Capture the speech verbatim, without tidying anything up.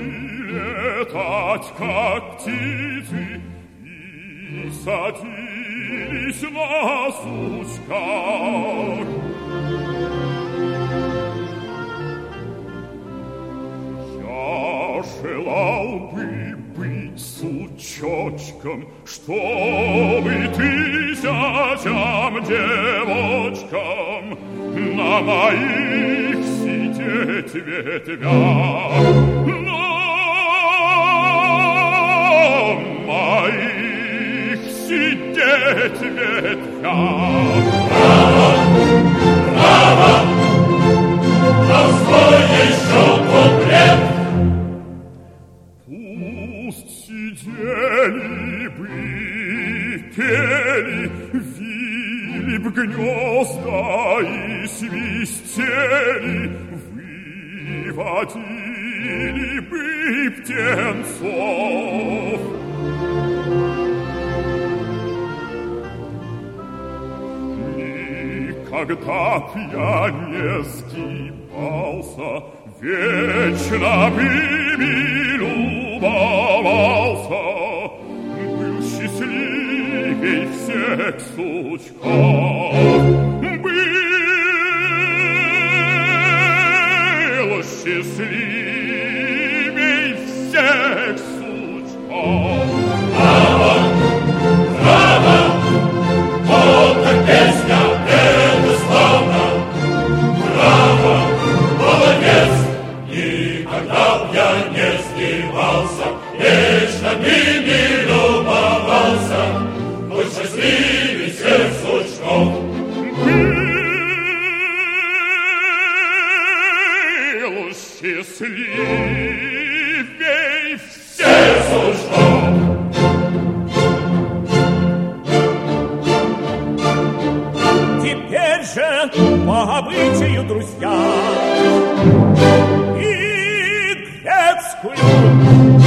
летать, как птицы, и садились на сучках. Я желал бы быть сучочком, чтобы ты зятям девочкам на моих сидеть ветвях, на моих сидеть ветвях. Браво, браво, а свой еще куплет. Пусть сидели бы, пели, вили б гнезда и свистели, выводили бы птенцов. Никогда б я не сгибался, вечно бы любовался, был счастливей всех сучков, был счастливей всех сучков. Браво, браво, вот так песня, это славно. Браво, молодец, никогда б я не сгибался, вечно ими любовался, был счастливей всех сучков. Был счастливей всех сучков. Теперь же по обычаю, друзья, и грецкую